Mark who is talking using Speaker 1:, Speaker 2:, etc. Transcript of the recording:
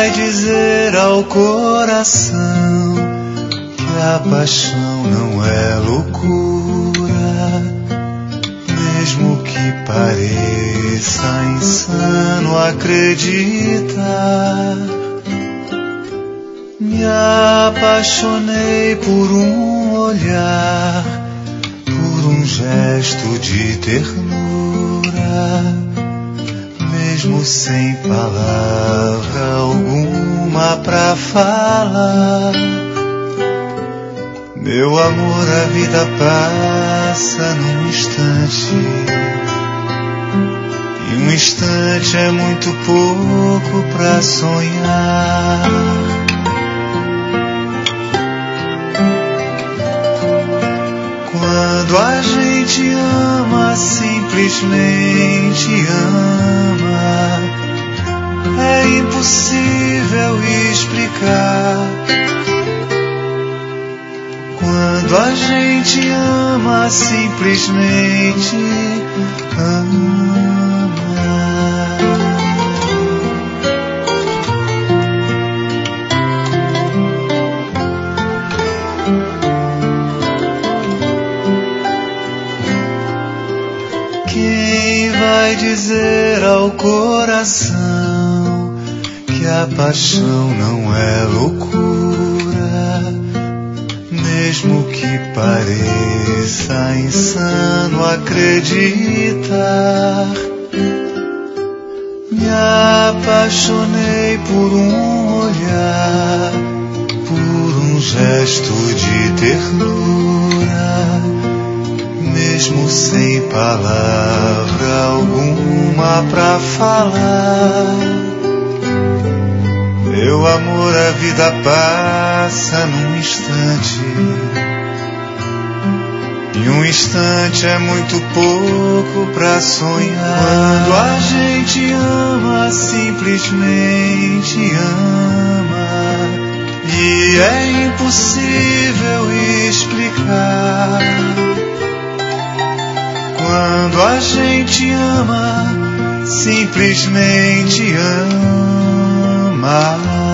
Speaker 1: vai dizer ao coração que a paixão não é loucura, mesmo que pareça insano acreditar? Me apaixonei por um olhar, por um gesto de ternura, mesmo sem palavra alguma pra falar. Meu amor, a vida passa num instante, e um instante é muito pouco pra sonhar. Quando a gente ama, simplesmente ama, é impossível explicar. Quando a gente ama, simplesmente ama. Quem vai dizer ao coração que a paixão não é loucura, mesmo que pareça insano acreditar? Me apaixonei por um olhar, por um gesto de ternura, mesmo sem palavra alguma pra falar. Meu amor, a vida passa num instante, e um instante é muito pouco pra sonhar. Quando a gente ama, simplesmente ama, e é impossível explicar. Quando a gente ama, simplesmente ama.